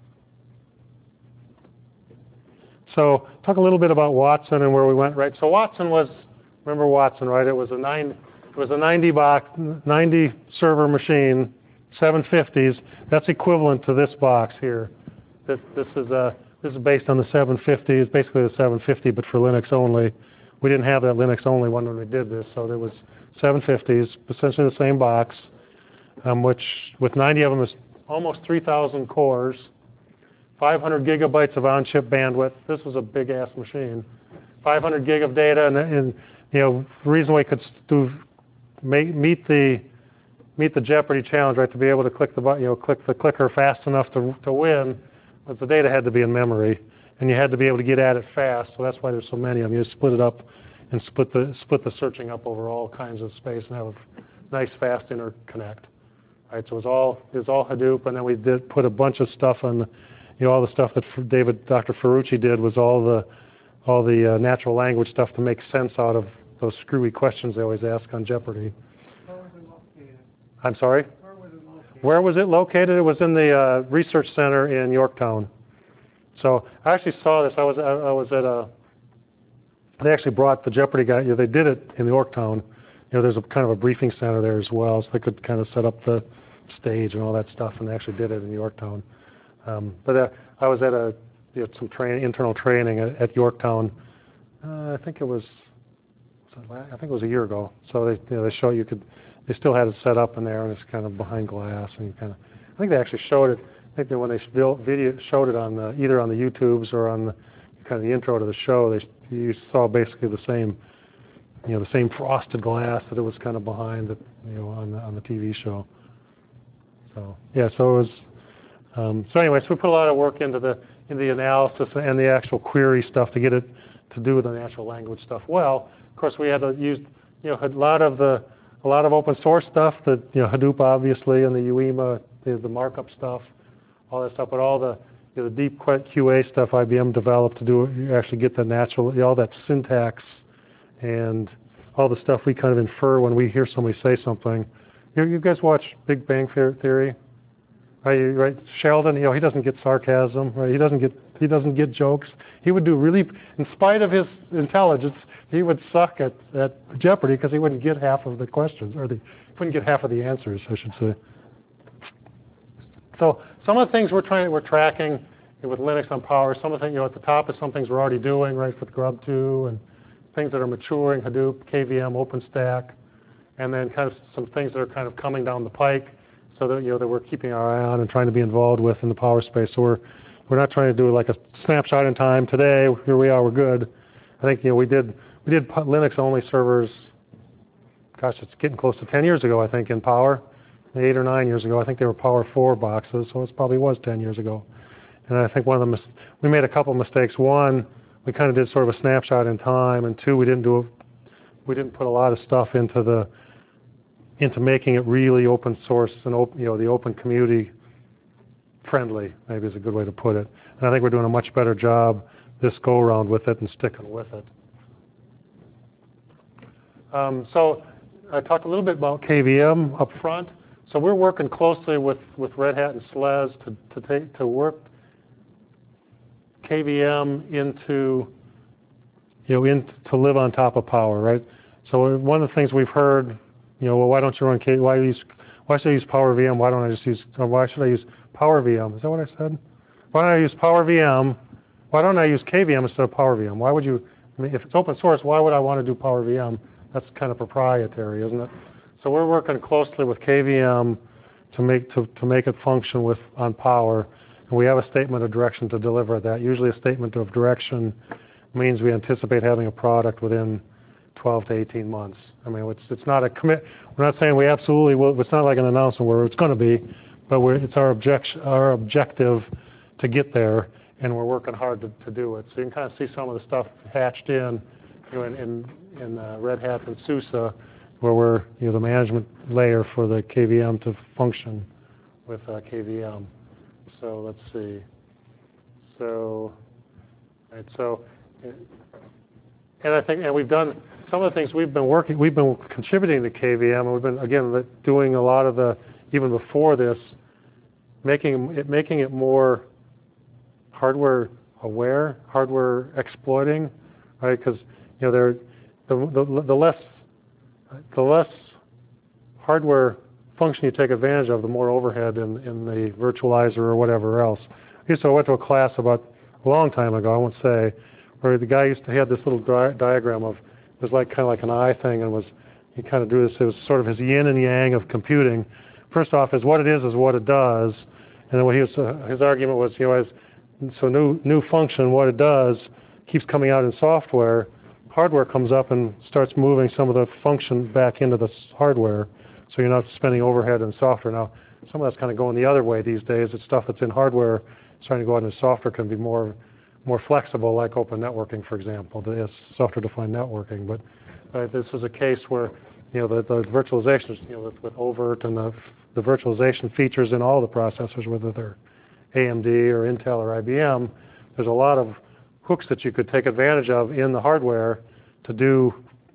So talk a little bit about Watson and where we went. Right. So Watson was, remember Watson, right? It was a nine. It was a ninety box, ninety server machine, seven fifties. That's equivalent to this box here. This, this is a This is based on the seven fifty. It's basically the seven fifty, but for Linux only. We didn't have that Linux only one when we did this, so there was seven fifties, essentially the same box, um, which with ninety of them is almost three thousand cores, five hundred gigabytes of on-chip bandwidth. This was a big-ass machine. five hundred gig of data, and, and you know, the reason we could do make, meet the meet the Jeopardy challenge, right, to be able to click the button, you know, click the clicker fast enough to to win. But the data had to be in memory, and you had to be able to get at it fast. So that's why there's so many of them. You split it up and split the split the searching up over all kinds of space and have a nice fast interconnect. Right. So it was all it was all Hadoop, and then we did put a bunch of stuff on, you know, all the stuff that David Doctor Ferrucci did was all the all the uh, natural language stuff to make sense out of those screwy questions they always ask on Jeopardy. Where was it located? I'm sorry. Where was it located? Where was it located? It was in the uh, research center in Yorktown. So I actually saw this. I was I, I was at a. They actually brought the Jeopardy guy. You know, they did it in Yorktown. You know, there's a kind of a briefing center there as well, so they could kind of set up the stage and all that stuff. And they actually did it in Yorktown. Um, but uh, I was at a you know, some training, internal training at, at Yorktown. Uh, I think it was. I think it was a year ago. So they you know, they show you could. They still had it set up in there, and it's kind of behind glass, and you kind of. I think they actually showed it. I think that when they video showed it on the, either on the YouTubes or on the kind of the intro to the show, they you saw basically the same, you know, the same frosted glass that it was kind of behind the, you know, on the on the T V show. So yeah, so it was. Um, so anyway, so we put a lot of work into the in the analysis and the actual query stuff to get it to do the natural language stuff well. Of course, we had to use, you know, a lot of the a lot of open source stuff that, you know, Hadoop obviously, and the U E M A, the, the markup stuff, all that stuff, but all the, you know, the deep Q A stuff I B M developed to do, you actually get the natural, all that syntax and all the stuff we kind of infer when we hear somebody say something, You, you guys watch Big Bang Theory? Right, you- right? Sheldon, you know, he doesn't get sarcasm, right? He doesn't get he doesn't get jokes. He would do really, in spite of his intelligence, he would suck at, at Jeopardy because he wouldn't get half of the questions, or the, he wouldn't get half of the answers, I should say. So some of the things we're trying, we're tracking with Linux on Power. Some of the things, you know, at the top is some things we're already doing, right, with Grub two, and things that are maturing, Hadoop, K V M, OpenStack, and then kind of some things that are kind of coming down the pike, so that, you know, that we're keeping our eye on and trying to be involved with in the Power space. So we're we're not trying to do like a snapshot in time. Today, here we are, we're good. I think, you know, we did we did Linux only servers. Gosh, it's getting close to ten years ago, I think, in Power, eight or nine years ago. I think they were Power four boxes, so it probably was ten years ago. And I think one of the mis we made a couple mistakes. One, we kind of did sort of a snapshot in time, and two, we didn't do a, we didn't put a lot of stuff into the into making it really open source and open, you know, the open community friendly, maybe is a good way to put it. And I think we're doing a much better job this go around with it and sticking with it. Um, so I talked a little bit about K V M up front. So we're working closely with, with Red Hat and S L E S to, to, take, to work K V M into, you know, in, to live on top of Power, right? So one of the things we've heard, you know, well, why don't you run K? Why use? Why should I use Power V M? Why don't I just use? Or why should I use Power V M? Is that what I said? Why don't I use Power V M? Why don't I use K V M instead of Power V M? Why would you? I mean, if it's open source, why would I want to do Power V M? That's kind of proprietary, isn't it? So we're working closely with K V M to make to to make it function with on Power, and we have a statement of direction to deliver that. Usually, a statement of direction means we anticipate having a product within twelve to eighteen months. I mean, it's it's not a commit. We're not saying we absolutely will. It's not like an announcement where it's going to be, but we're, it's our objection, our objective to get there, and we're working hard to, to do it. So you can kind of see some of the stuff hatched in, you know, in in, in uh, Red Hat and SUSE, where we're, you know, the management layer for the K V M to function with uh, K V M. So let's see. So, right, so, and I think, and we've done. Some of the things we've been working, we've been contributing to K V M, and we've been, again, doing a lot of the, even before this, making it, making it more hardware aware, hardware exploiting, right? Because, you know, there, the, the, the less, the less hardware function you take advantage of, the more overhead in, in the virtualizer or whatever else. I used to, I went to a class about a long time ago, I won't say, where the guy used to have this little di diagram of, it was like kind of like an eye thing, and was he kind of drew this. It was sort of his yin and yang of computing. First off, is what it is is what it does, and then what he was, uh, his argument was, you know, as so new new function, what it does keeps coming out in software. Hardware comes up and starts moving some of the function back into the hardware, so you're not spending overhead in software. Now, some of that's kind of going the other way these days. It's stuff that's in hardware starting to go out into software can be more more flexible, like open networking, for example. There's software-defined networking, but uh, this is a case where, you know, the, the virtualization, you know, with, with Overt and the, the virtualization features in all the processors, whether they're A M D or Intel or I B M, there's a lot of hooks that you could take advantage of in the hardware to do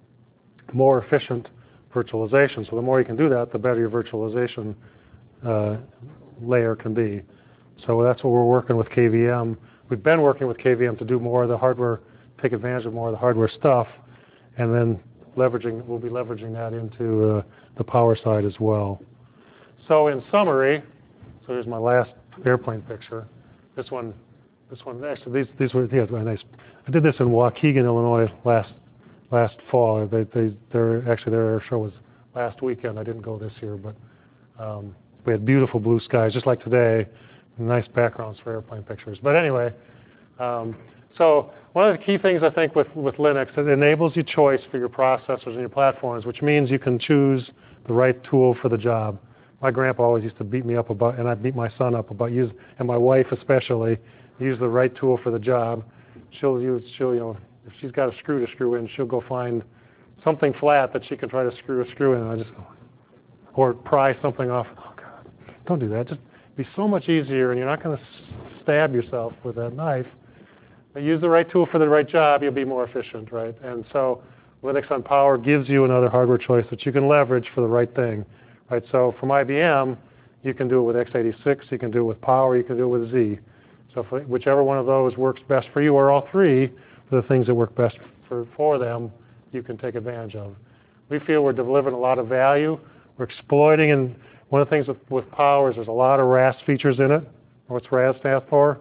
more efficient virtualization. So the more you can do that, the better your virtualization uh, layer can be. So that's what we're working with K V M. We've been working with K V M to do more of the hardware, take advantage of more of the hardware stuff, and then leveraging, we'll be leveraging that into uh, the Power side as well. So in summary, so here's my last airplane picture. This one, this one, actually these these were, yeah, very nice. I did this in Waukegan, Illinois last last fall. They they they're actually their air show was last weekend. I didn't go this year, but um, we had beautiful blue skies, just like today. Nice backgrounds for airplane pictures. But anyway, um, so one of the key things I think with, with Linux, it enables you choice for your processors and your platforms, which means you can choose the right tool for the job. My grandpa always used to beat me up about, and I beat my son up about use, and my wife especially, use the right tool for the job. She'll use, she'll, you know, if she's got a screw to screw in, she'll go find something flat that she can try to screw a screw in, and I just go, or pry something off. Oh God, don't do that. Just be so much easier, and you're not going to stab yourself with that knife. But use the right tool for the right job, you'll be more efficient, right? And so Linux on Power gives you another hardware choice that you can leverage for the right thing, right? So from I B M, you can do it with x eighty-six, you can do it with Power, you can do it with Z. So for whichever one of those works best for you, or all three, for the things that work best for, for them, you can take advantage of. We feel we're delivering a lot of value. We're exploiting, and one of the things with, with Power is there's a lot of R A S features in it. What's R A S stand for?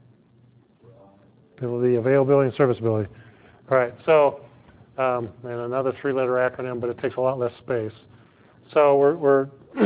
The availability and serviceability. All right, so, um, and another three-letter acronym, but it takes a lot less space. So we're, we're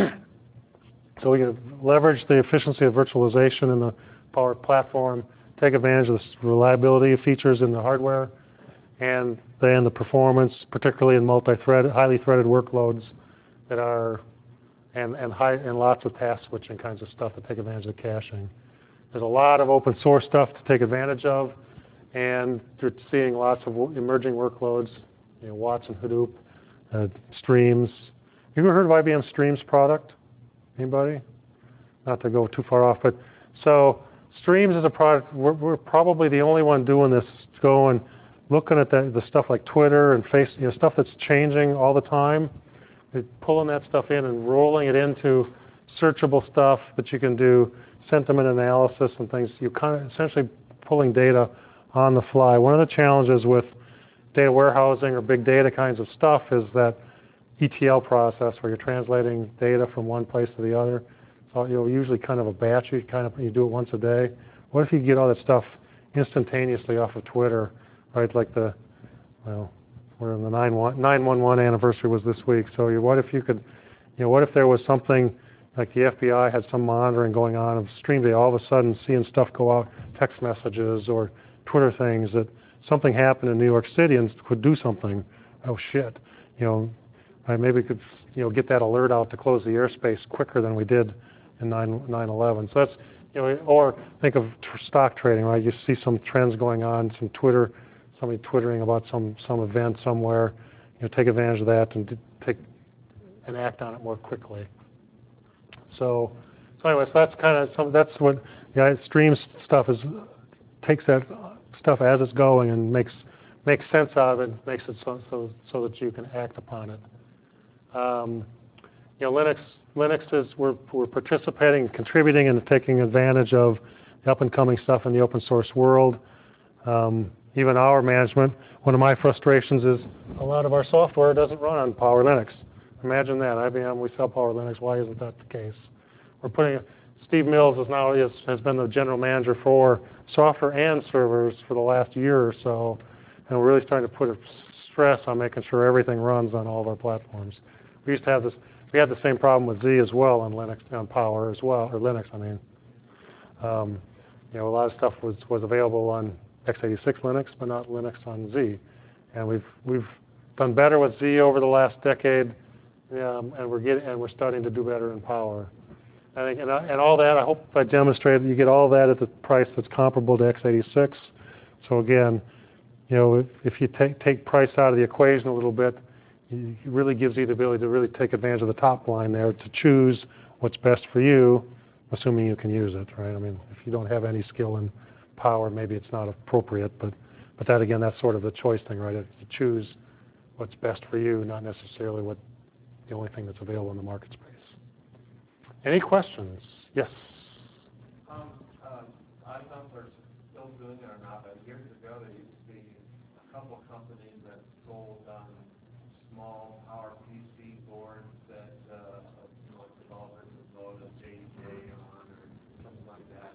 so we can leverage the efficiency of virtualization in the Power platform, take advantage of the reliability features in the hardware, and then the performance, particularly in multi-threaded, highly threaded workloads that are, and, and, high, and lots of task switching kinds of stuff that take advantage of the caching. There's a lot of open source stuff to take advantage of, and you're seeing lots of emerging workloads, you know, Watson, Hadoop, uh, Streams. You ever heard of I B M Streams product? Anybody? Not to go too far off, but so Streams is a product, we're, we're probably the only one doing this, going, looking at the, the stuff like Twitter and Face, you know, stuff that's changing all the time, pulling that stuff in and rolling it into searchable stuff that you can do sentiment analysis and things. You kind of essentially pulling data on the fly. One of the challenges with data warehousing or big data kinds of stuff is that E T L process where you're translating data from one place to the other. So you know, usually kind of a batch. You kind of you do it once a day. What if you get all that stuff instantaneously off of Twitter, right? Like the, well, we're in the nine one one anniversary was this week. So you, what if you could, you know, what if there was something like the F B I had some monitoring going on of stream day, all of a sudden seeing stuff go out, text messages or Twitter things, that something happened in New York City and could do something. Oh shit, you know, right, maybe we could, you know, get that alert out to close the airspace quicker than we did in nine eleven. So that's, you know, or think of tr stock trading, right? You see some trends going on, some Twitter, somebody twittering about some some event somewhere. You know, take advantage of that and take and act on it more quickly. So, so anyway, so that's kind of some. That's what yeah, Streams stuff is. Takes that stuff as it's going and makes makes sense out of it. Makes it so so so that you can act upon it. Um, you know, Linux Linux is we're we're participating, contributing, and taking advantage of the up and coming stuff in the open source world. Um, even our management. One of my frustrations is a lot of our software doesn't run on Power Linux. Imagine that. I B M, we sell Power Linux. Why isn't that the case? We're putting, Steve Mills is now is, has been the general manager for software and servers for the last year or so, and we're really starting to put a stress on making sure everything runs on all of our platforms. We used to have this, we had the same problem with Z as well on Linux, on Power as well, or Linux, I mean. Um, you know, a lot of stuff was, was available on x eighty-six Linux, but not Linux on Z. And we've, we've done better with Z over the last decade. Um, and we're getting, and we're starting to do better in Power. I think, and, and all that, I hope I demonstrated, you get all that at the price that's comparable to x eighty-six. So again, you know, if, if you take take price out of the equation a little bit, it really gives you the ability to really take advantage of the top line there to choose what's best for you, assuming you can use it, right? I mean, if you don't have any skill in Power, maybe it's not appropriate, but but that again, that's sort of the choice thing, right? It's to choose what's best for you, not necessarily what the only thing that's available in the market space. Any questions? Yes? Um, uh, I don't know if they're still doing it or not, but years ago there used to be a couple of companies that sold um, small Power P C boards that uh, you know, developers would load a J D K on or something like that.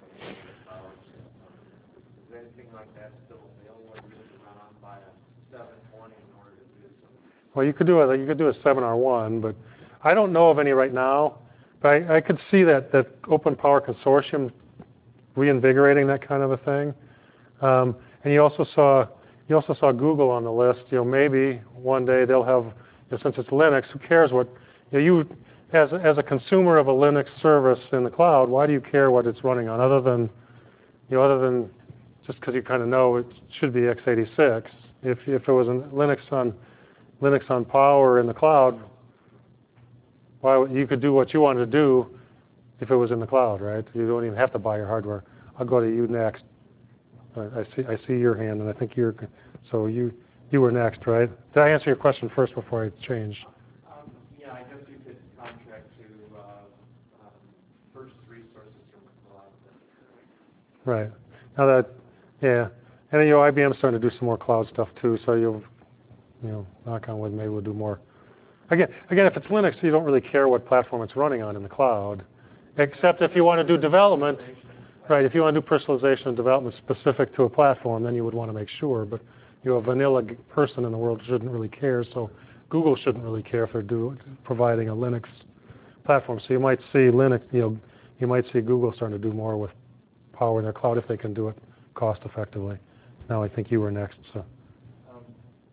Is anything like that still available, or you have to run on by a seven twenty in order to do something? Well, you could do a you could do a seven R one, but I don't know of any right now. But I, I could see that that Open Power Consortium reinvigorating that kind of a thing. Um, and you also saw you also saw Google on the list. You know, maybe one day they'll have, you know, since it's Linux, who cares what you know, you as as a consumer of a Linux service in the cloud, why do you care what it's running on, other than you know, other than just because you kind of know it should be x eighty-six. If if it was in Linux on Linux on Power in the cloud, why you could do what you wanted to do if it was in the cloud, right? You don't even have to buy your hardware. I'll go to you next. I see I see your hand, and I think you're so you you were next, right? Did I answer your question first before I changed? Um, yeah, I guess you could contract to uh, um, purchase resources from the cloud. Right. Now that, yeah. And you know, I B M's starting to do some more cloud stuff too, so you'll, you know, knock on wood, maybe we'll do more. Again, again, if it's Linux, you don't really care what platform it's running on in the cloud, except if you want to do development. Right, if you want to do personalization and development specific to a platform, then you would want to make sure. But you know, a vanilla g- person in the world shouldn't really care, so Google shouldn't really care if they're do, providing a Linux platform. So you might see Linux, you know, you might see Google starting to do more with Power in their cloud if they can do it cost effectively. Now I think you were next. So. Um,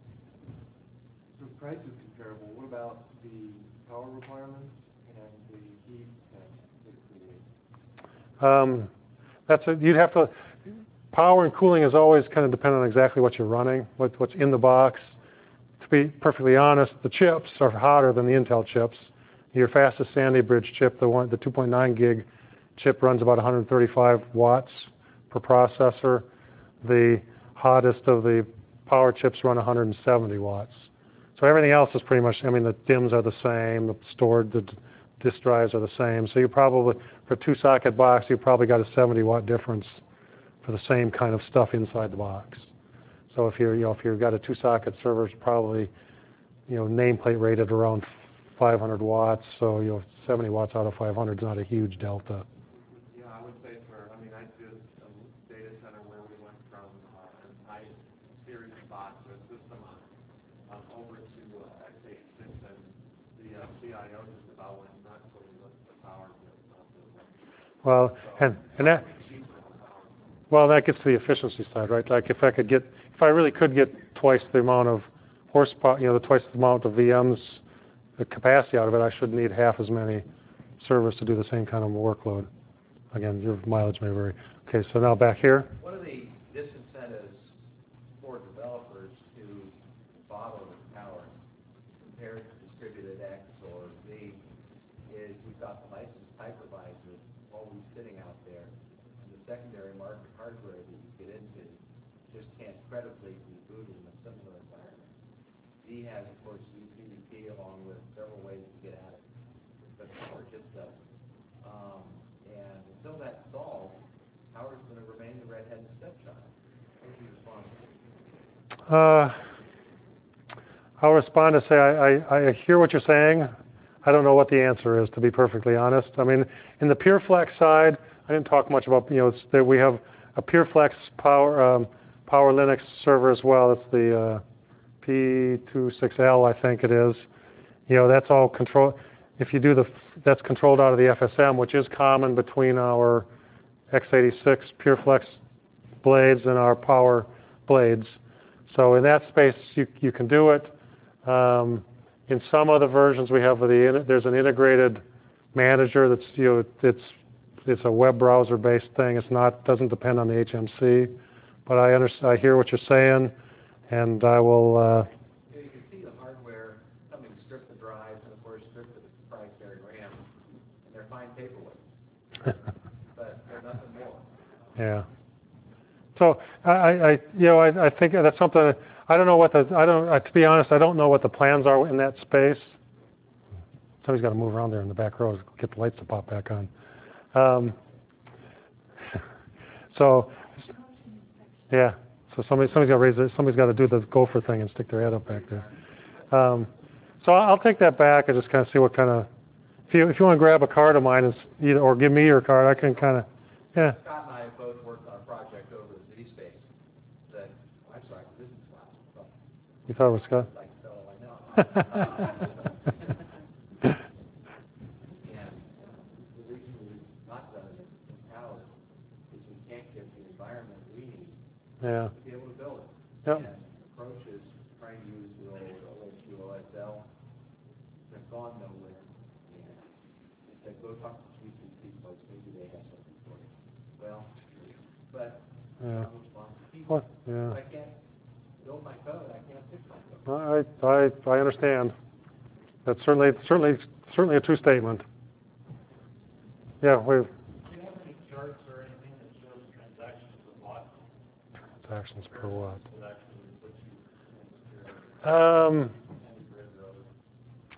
so price is comparable. What about the power requirements and the heat that it creates? Um, That's a, you'd have to, power and cooling is always kind of dependent on exactly what you're running, what, what's in the box. To be perfectly honest, the chips are hotter than the Intel chips. Your fastest Sandy Bridge chip, the one, the two point nine gig chip, runs about one hundred thirty-five watts per processor. The hottest of the power chips run one hundred seventy watts. So everything else is pretty much, I mean, the D I Ms are the same, the stored, the disk drives are the same. So you probably, for a two-socket box, you probably got a seventy watt difference for the same kind of stuff inside the box. So if you're, you know, if you've got a two-socket server, it's probably, you know, nameplate rated around five hundred watts. So you know, seventy watts out of five hundred is not a huge delta. Yeah, I would say for, I mean, I did a data center where we went from uh, an I series box or a system on, um, over to uh, x eighty-six, and the uh, C I O just about went nuts when he looked at the power bill. Well, and, and that, well, that gets to the efficiency side, right? Like if I could get, if I really could get twice the amount of horsepower, you know, the twice the amount of V Ms, the capacity out of it, I should need half as many servers to do the same kind of workload. Again, your mileage may vary. Okay, so now back here. One of the disincentives for developers to bottle the power compared to distributed X or Z is we've got the licensed hypervisor always sitting out there, and the secondary market hardware that you get into just can't credibly be booted in a similar environment. Z has, of course, U C D P along with several ways to get at it, but power just doesn't. Um, and until that's solved, power is going to remain the redheaded stepchild. How would you respond to that? Uh, I'll respond to say I, I, I hear what you're saying. I don't know what the answer is, to be perfectly honest. I mean, in the PureFlex side, I didn't talk much about, you know, it's that we have a PureFlex Power um, Power Linux server as well. It's the uh, P twenty-six L, I think it is. You know, that's all control. If you do the, that's controlled out of the F S M, which is common between our x eighty-six PureFlex blades and our Power blades. So in that space, you you can do it. Um, in some other versions, we have the there's an integrated manager that's you know it's it's a web browser based thing. It's not doesn't depend on the H M C, but I understand. I hear what you're saying, and I will. Uh, You, know, you can see the hardware coming strip the drives and of course strip the proprietary RAM, and they're fine paperweight, but they're nothing more. Yeah. So I, I you know, I, I think that's something. I don't know what the. I don't. Uh, to be honest, I don't know what the plans are in that space. Somebody's got to move around there in the back row to get the lights to pop back on. Um, so, yeah. So somebody, somebody's got to raise it. Somebody's got to do the gopher thing and stick their head up back there. Um, so I'll take that back and just kind of see what kind of. If you if you want to grab a card of mine and either or give me your card, I can kind of. Yeah. Scott and I have both worked on a project over at Z-Space that, oh, I'm sorry, business class. So, You thought it was Scott? like, so I know. And uh, the reason we've not done it in power is we can't get the environment we need Yeah. to be able to build it. Yep. And approaches trying to use the old O S U O S L have gone nowhere. And they said, go talk to G C C folks, maybe they have something for you. Well, but Yeah. I'm responsible to people. What? Yeah. If I can't build my code, I can't fix my code. I I I understand. That's certainly certainly certainly a true statement. Yeah, we Do you have any charts or anything that shows transactions per watt? transactions per watt. That actually puts you in Um, any grid or other?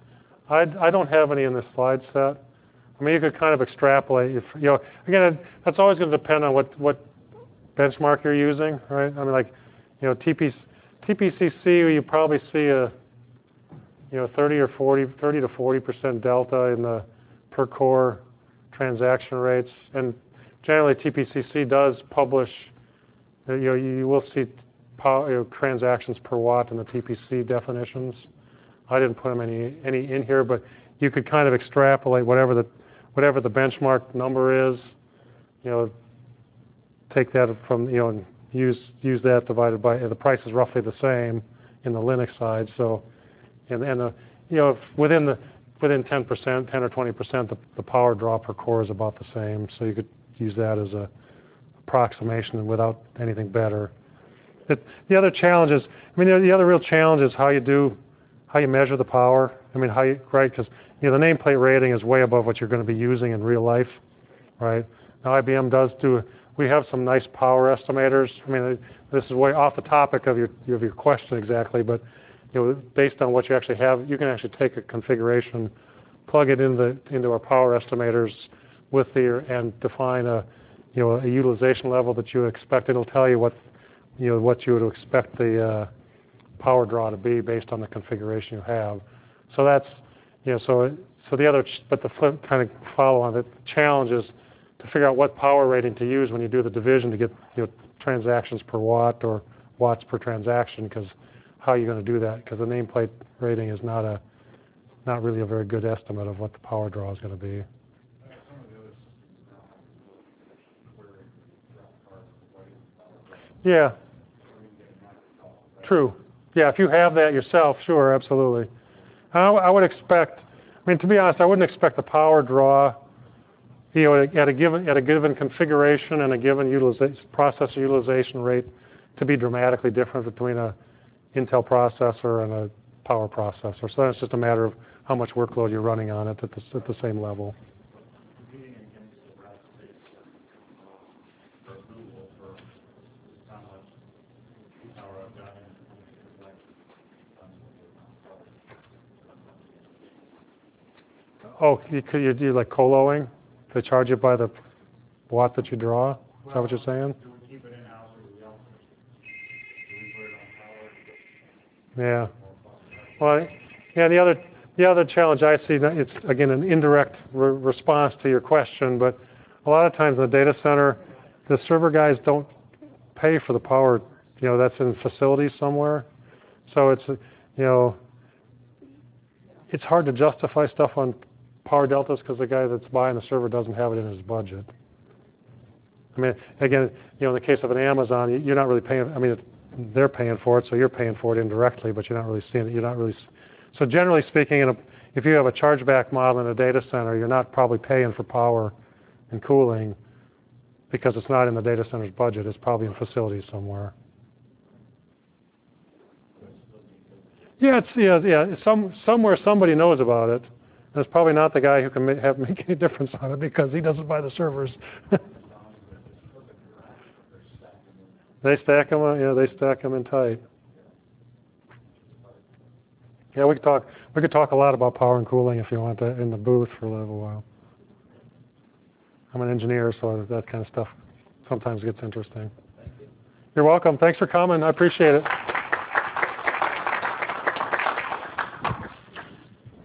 I, I don't have any in this slide set. I mean, you could kind of extrapolate. If, you know, again, that's always going to depend on what, what benchmark you're using, right? I mean, like, you know, T P, T P C C, you probably see a, you know, thirty or forty, thirty to forty percent delta in the per core transaction rates, and generally T P C C does publish. You know, you will see power, you know, transactions per watt in the T P C definitions. I didn't put them any any in here, but you could kind of extrapolate whatever the whatever the benchmark number is. You know, take that from, you know, and use use that divided by, the price is roughly the same in the Linux side. So, and and the, you know, within the within ten percent, ten or twenty percent, the, the power draw per core is about the same. So you could use that as a approximation without anything better. It, the other challenge is, I mean, the, the other real challenge is how you do, how you measure the power. I mean, how you, right? Because, you know, the nameplate rating is way above what you're going to be using in real life, right? Now I B M does do, we have some nice power estimators. I mean, this is way off the topic of your of your question exactly, but, you know, based on what you actually have, you can actually take a configuration, plug it into into our power estimators with the, and define a, you know, a utilization level that you expect. It'll tell you what, you know, what you would expect the uh, power draw to be based on the configuration you have. So that's, you know, so so the other, but the flip kind of follow on it, the challenge is to figure out what power rating to use when you do the division to get, you know, transactions per watt or watts per transaction, because how are you going to do that? Because the nameplate rating is not a, not really a very good estimate of what the power draw is going to be. Yeah. True. Yeah, if you have that yourself, sure, absolutely. I, I would expect, I mean, to be honest, I wouldn't expect the power draw, you know, at a given at a given configuration and a given utilization, processor utilization rate to be dramatically different between a Intel processor and a power processor. So that's just a matter of how much workload you're running on it at the, at the same level. Oh, you could you do like coloing? They charge you by the watt that you draw? Is well, that what you're saying? Do we keep it in-house or do we outsource it? Do we put it on power? Yeah. Well, yeah, the other, the other challenge I see, it's, again, an indirect re response to your question, but a lot of times in the data center, the server guys don't pay for the power, you know, that's in facilities somewhere. So it's, you know, it's hard to justify stuff on power deltas because the guy that's buying the server doesn't have it in his budget. I mean, again, you know, in the case of an Amazon, you're not really paying, I mean, they're paying for it, so you're paying for it indirectly, but you're not really seeing it. You're not really, so generally speaking, in a, if you have a chargeback model in a data center, you're not probably paying for power and cooling because it's not in the data center's budget. It's probably in facilities somewhere. Yeah, it's, yeah, yeah. It's some, somewhere somebody knows about it. And it's probably not the guy who can make, have, make any difference on it because he doesn't buy the servers. They stack them, yeah, they stack them in tight. Yeah, we could talk. We could talk a lot about power and cooling if you want that in the booth for a little while. I'm an engineer, so that kind of stuff sometimes gets interesting. You're welcome. Thanks for coming. I appreciate it.